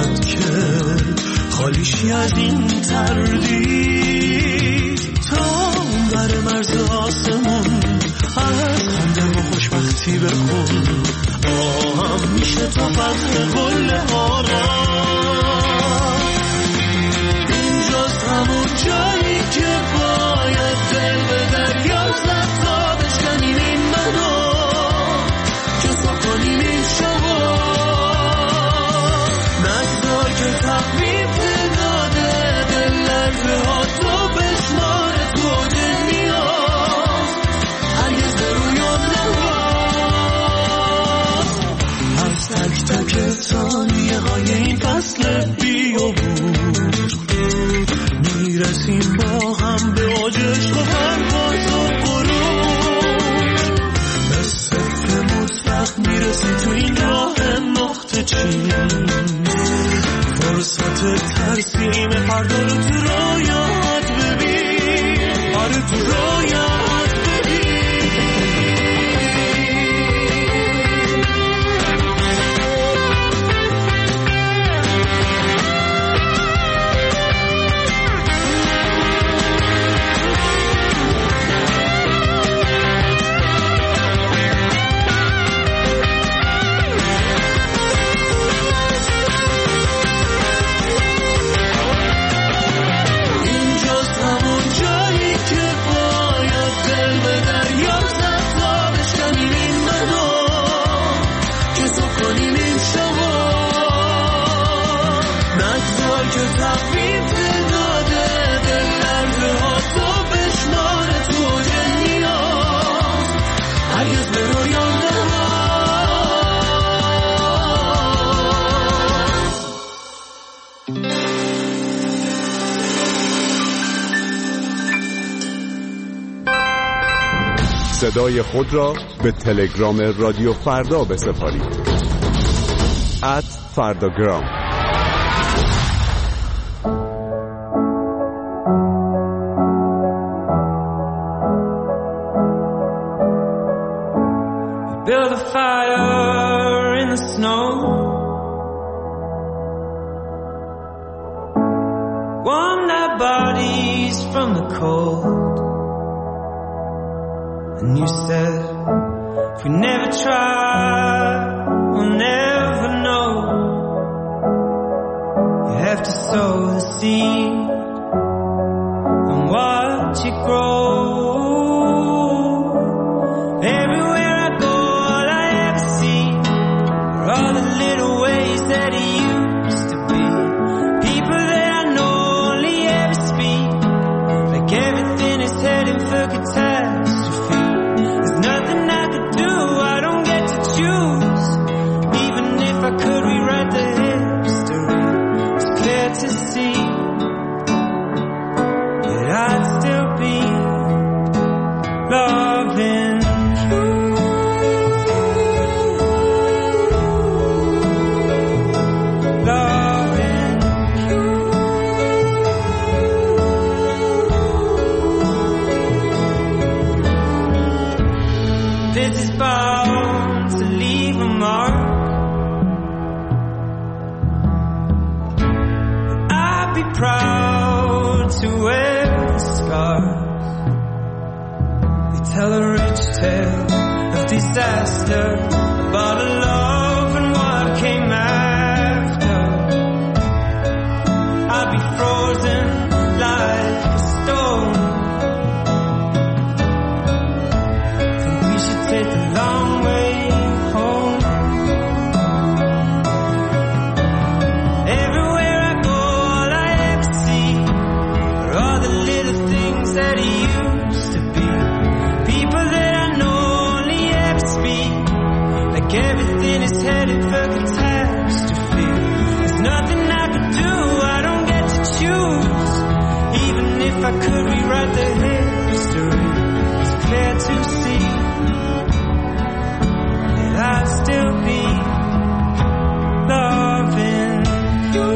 باشد که خالیشی از این تردید تا بر مرز آسمون از خنده و خوشبختی بخون هم میشه تو فتح کل حالا اینجاست همون جایی که باید دل به دریا زد تا بشکنیم این منو که سکنیم این شما نگذار که تقریب داده دل لرزه ها تو بشمار تو دنیا هرگز به رویان نواز از تک تک ثانیه های این فصل بیابون میرسیم با هم به اوجش و پرواز و غروب به صفر مطلق میرسیم تو این راه نقطه چین فرصت ترسیم فردا رو تو رویات ببین آره تو رویات ببین صدای خود را به تلگرام رادیو فردا بسپارید @فرداگرام. Build a fire in the snow, warm their bodies from the cold. And you said, if we never try, we'll never know. You have to sow the seed and watch it grow. Everywhere I go, all I ever see are all the little ways that it used to be. People that I know only ever speak like everything is heading for catastrophe. There's nothing I could do, I don't get to choose. Even if I could rewrite the history, it's clear to see that I'd still be loving you. Loving you. This is bound to leave a mark. I'd be proud to wear the scars. They tell a rich tale of disaster, about a love and what came after. I'd be frozen like a stone. Think we should take the long way home. Everywhere I go, all I ever see are all the little things that it used to be. People that I know only ever speak like everything is headed for catastrophe. There's nothing I could do, I don't get to choose. Even if I could rewrite the history, it's clear to see that I'd still be loving you.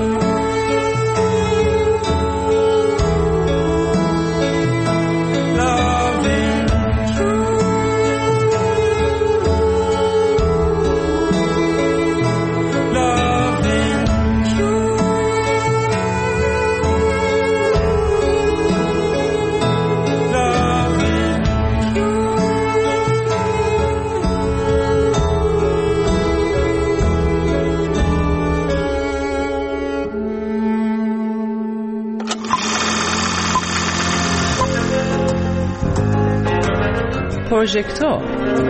Loving you. Loving you. پروژکتور.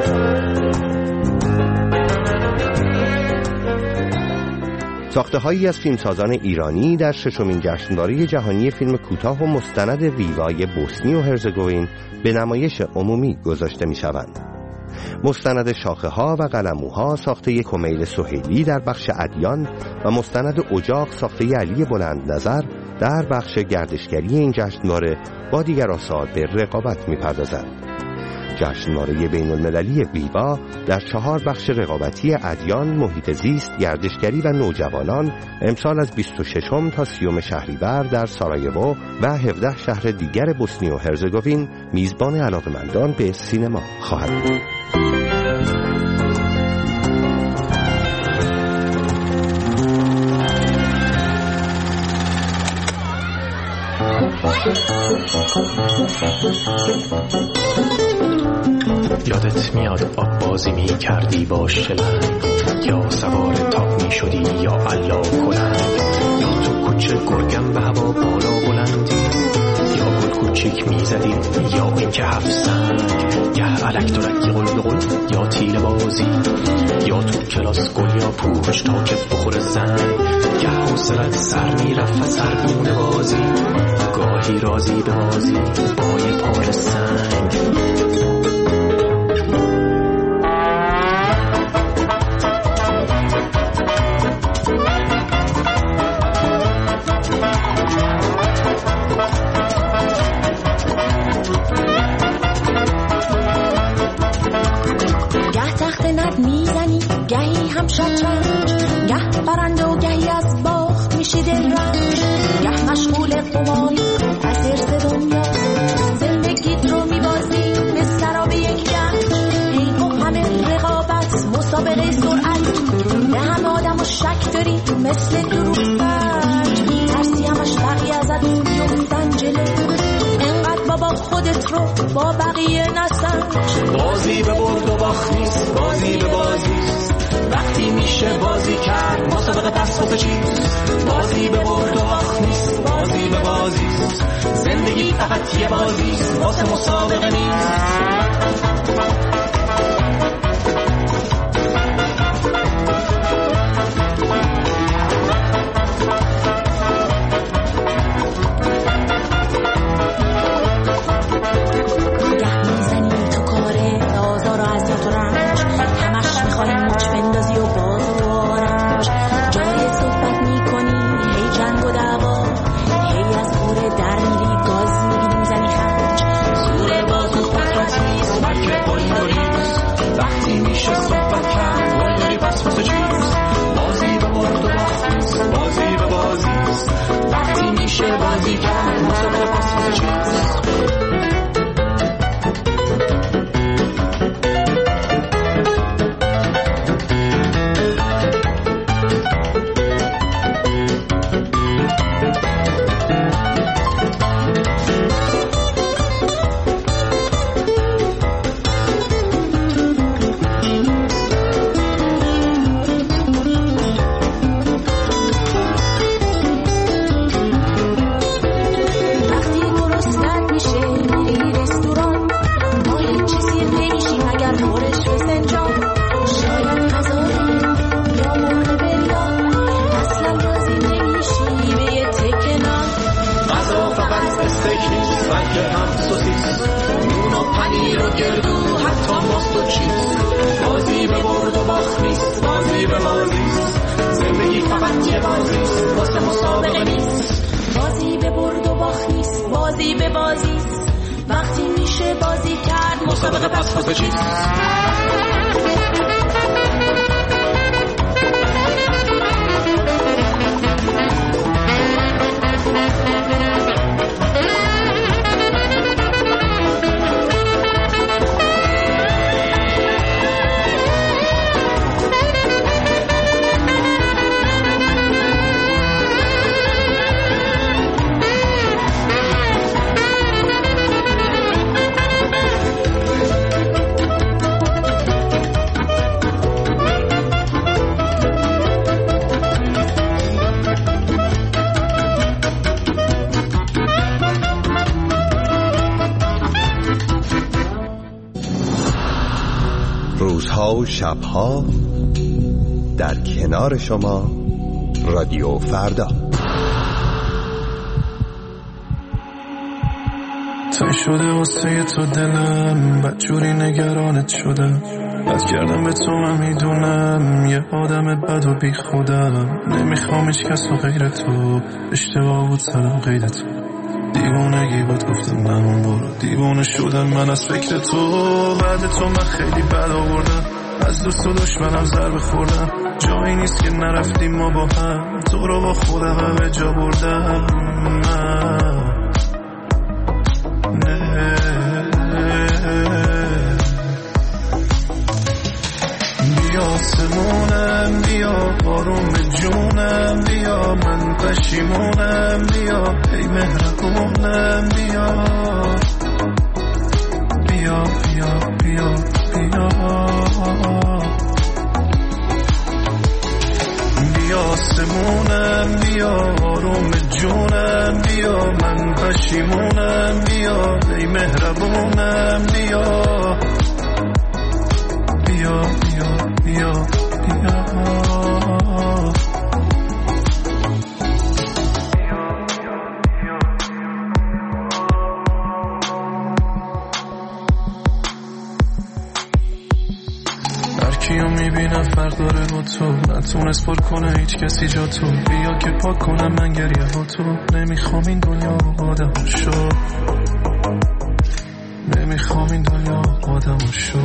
ساخته‌هایی از فیلمسازان ایرانی در ششمین جشنواره جهانی فیلم کوتاه و مستند ویوای بوسنی و هرزگوین به نمایش عمومی گذاشته می‌شوند. مستند شاخه‌ها و قلموها ساخته کمیل سهیلی در بخش ادیان و مستند اجاق ساخته علی بلند نظر در بخش گردشگری این جشنواره با دیگر آثار به رقابت می‌پردازند. جشنواره بین‌المللی ویوا در 4 بخش رقابتی ادیان، محیط زیست، گردشگری و نوجوانان امسال از 26 تا 30 شهریور در سارایوو و 17 شهر دیگر بوسنی و هرزگوین میزبان علاقه‌مندان به سینما خواهد بود. یادت میاد آب بازی می کردی با شلنگ، یا سوار تاق می شدی یا علا کلنگ، یا تو کوچه گرگم به هوا بالا بلندی، یا گل کوچیک می زدی یا این که 7 سنگ، گه علک درک قل به قل یا تیل بازی، یا تو کلاس گل یا پوش تا که بخور زنگ، گه حوصلت سر می رفت سرگونه بازی، گاهی رازی به بازی با یه پار سنگ. گه برنده و گهی از باخت میشی دل رنج، گه مشغول قماری از ارز دنیا، زندگیت رو میبازی به سراب یک گنج، ای با همه رقابت مسابقه سرعت، به همه آدم و شک داری مثل دروغ سنج، ترسی همش بقیه ازت بیفتن جلو، انقدر بابا خودت رو با بقیه نسنج. بازی به برد و باخت نیست، بازی به بازی وقتی میشه بازی کرد، مسابقه پس واسه چیست؟ بازی به برد و باخت نیست، بازی به بازی زندگی فقط یه بازی واسه مسابقه نیست. بازی کرد مسابقه پس واسه چیست؟ وقتی میشه بازی کرد مسابقه پس واسه چیست؟ روزها و شبها در کنار شما رادیو فردا. تای شده واسه تو دلم، بدجوری نگرانت شدم، بد کردم به تو من میدونم، یه آدم بد و بی خودم، نمیخوام هیچ کس و غیر تو، اشتباه بود سرم قید تو، دیوونگی بود گفتم نمون برو، دیوونه شدم من از فکر تو، بعد تو من خیلی بد آوردم، از دوست و دشمنم ضربه خوردم، جایی نیست که نرفتیم ما با هم، تو رو با خودم همه جا بردم بیا آسمونم، بیا آروم جونم، بیا من پشیمونم، بیا ای مهربونم، بیا بیا بیا بیا بیا بیا آسمونم، بیا آروم جونم، بیا من پشیمونم، بیا ای مهربونم، بیا بیا بیا بیا بیا هرکیو میبینم فرق داره با تو، نتونست پر کنه هیچ کسی جا تو، بیا که پاک کنم من گریه ها تو، نمیخوام این دنیا آدم شو، نمیخوام این دنیا آدم شو،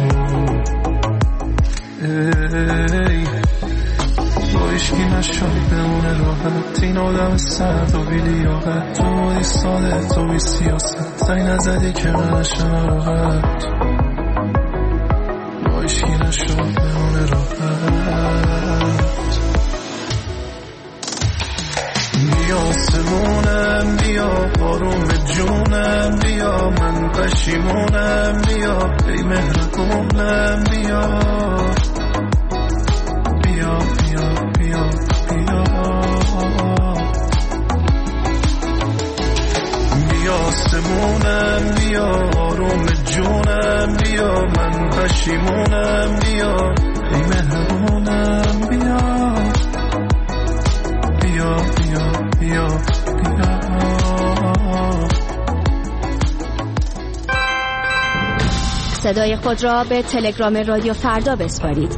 ای با ایشکی نشد بمونه راحت، این آدم سرد و بیلیاقت، تو بودی ساده تو بی سیاست، زنگ نزدی که من نشم راحت، با ایشکی نشد بمونه راحت، بیا آسمونم، بیا آروم جونم، بیا من پشیمونم، بیا ای مهربونم، بیا بیا بیا بیا بیا بیا آسمونم، بیا آروم جونم، بیا من پشیمونم، بیا ای مهربونم، بیا بیا بیا بیا بیا صدای خود را به تلگرام رادیو فردا بسپارید.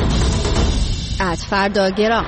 @فرداگرام.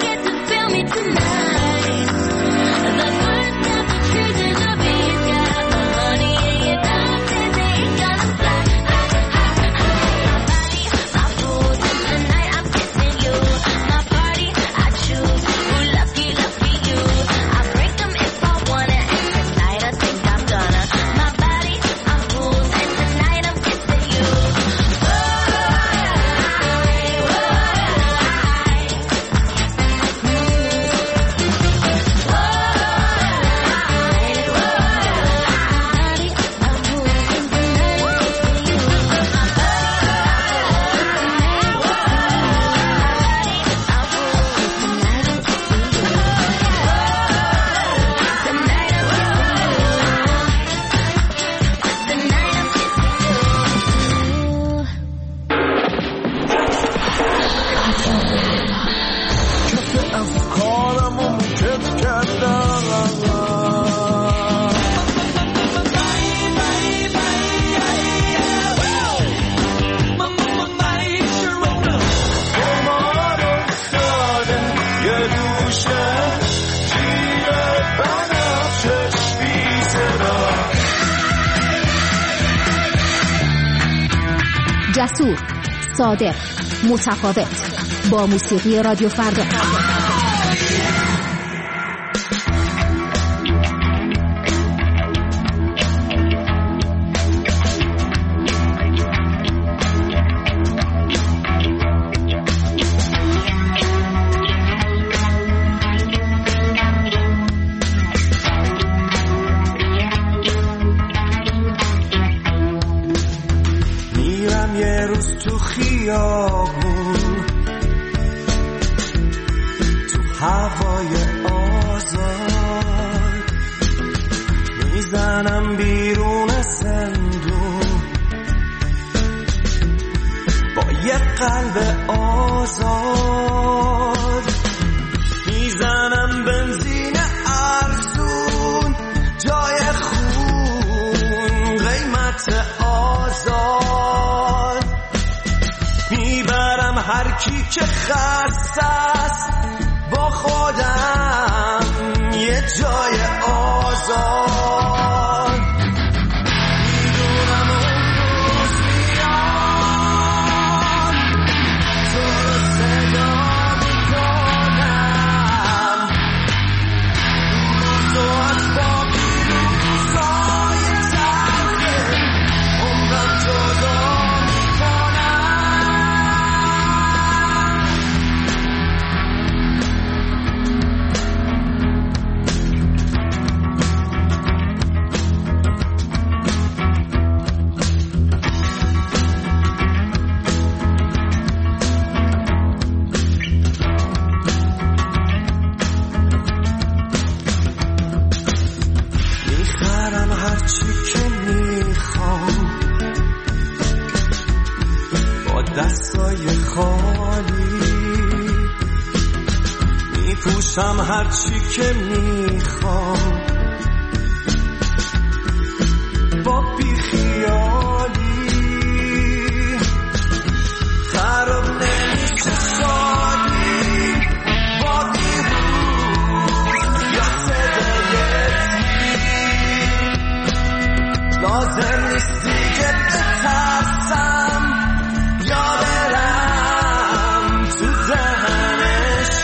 Tonight, the birds have the trees in the bees got جسور، صادق، متفاوت، با موسیقی رادیو فردا. هرچی که میخوام با بیخیالی خراب نمیشه شادی با دیروز یا صدای لازم نیست دیگه بترسم یا برم تو ذهنش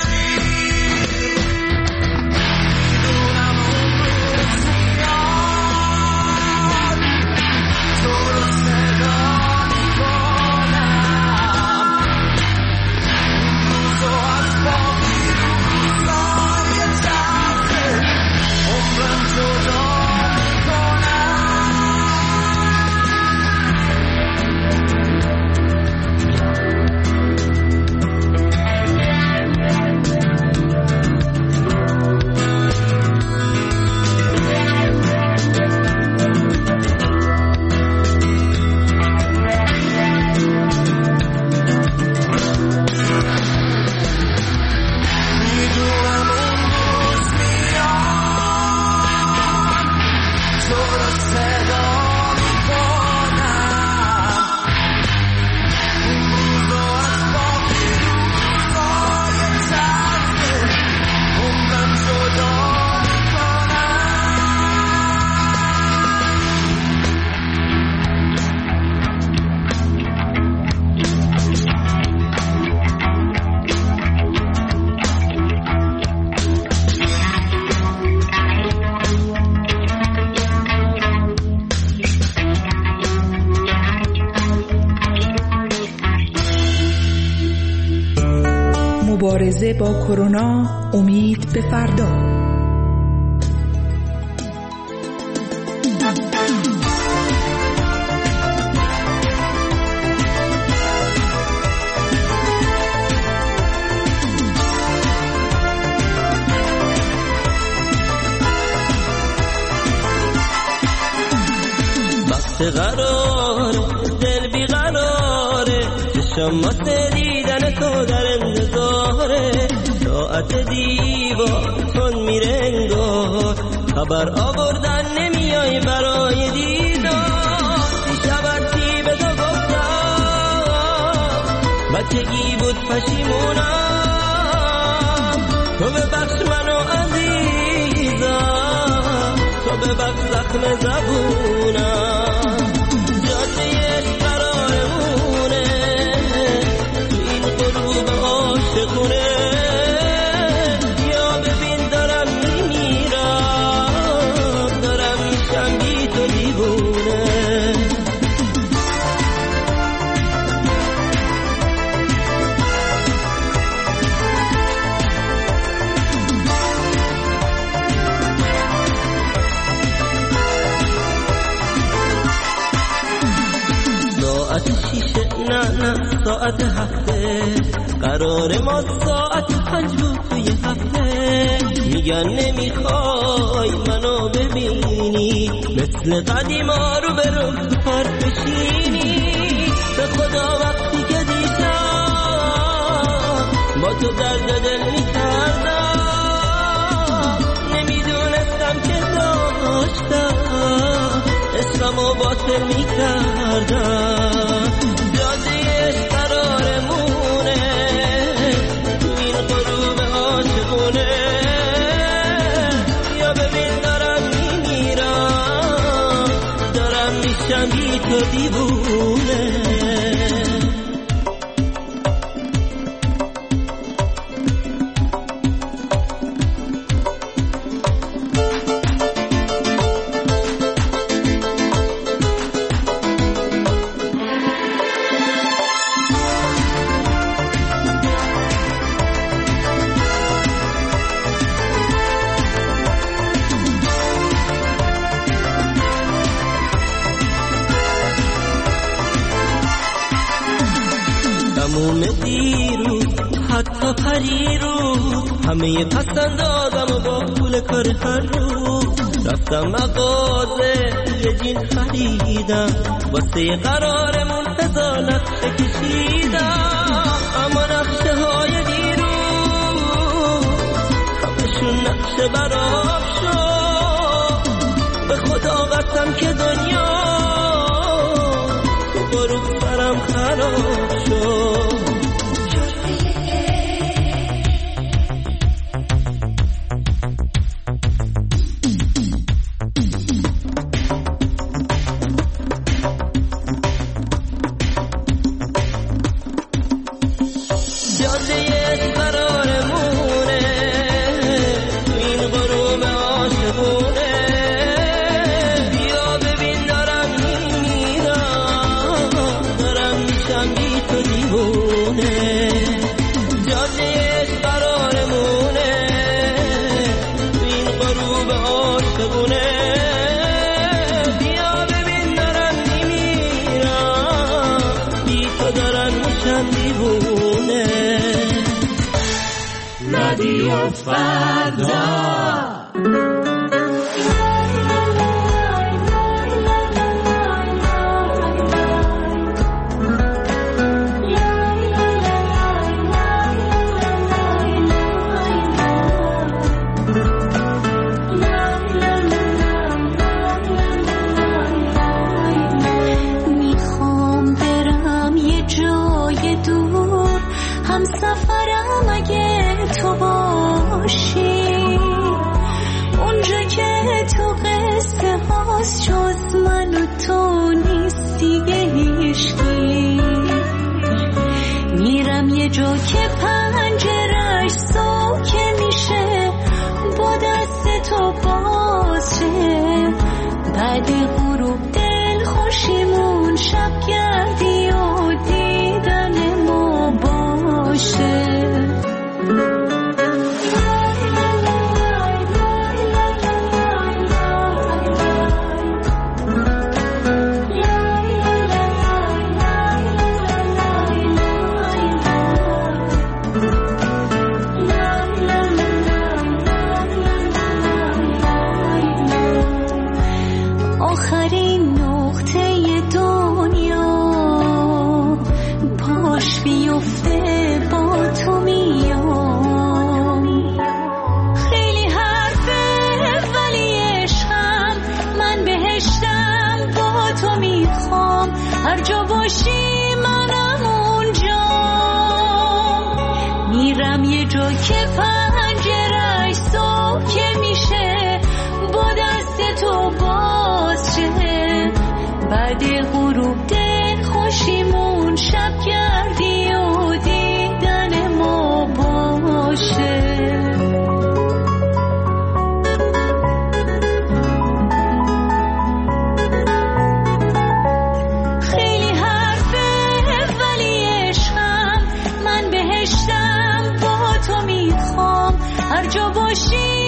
مبارزه با کرونا، امید به فردا. وقت قراره دل بی قراره چشمات دیدن تو در انتظاره ساعت دیوار میره انگار خبر آوردن نمیای برای دیدار دیشب چی به تو گفتم بچگی بود پشیمونم تو ببخش منو عزیزم تو ببخش زخم زبونم جاده قرارمونه ساعت هفته قرار ما ساعت 5 بود توی هفته میگن نمیخوای منو ببینی مثل قدیما رو برو تو پارک بشینی به خدا وقتی که دیشب با تو درد دل میکردم نمیدونستم که داشتم اسممو باطل میکردم جادهش قرارمونه تو این غروب عاشقونه یا ببین دارم میمیرم دارم میشم بی تو دیوونه حتی پریروز همه پسندازم و با پول کار هر روز رفتم مغازه یه جین خریدم واسه قرارمون 1000 نقشه کشیدم اما نقشه های دیروز همشون نقشه برام شد به خدا قسم که دنیا تو غروب سرم خراب شد رادیو فردا جو که پنجرش سوکه میشه با دست تو باشه بعد غروب دل خوشیمون شب گردی و دیدن ما باشه هر جا باشی منم اونجا میرم یه جا که پنجرش سوکه میشه با دست تو باز شه بعد غروب دل خوشیمون شب گردی و دیدن ما باشه هر جا باشی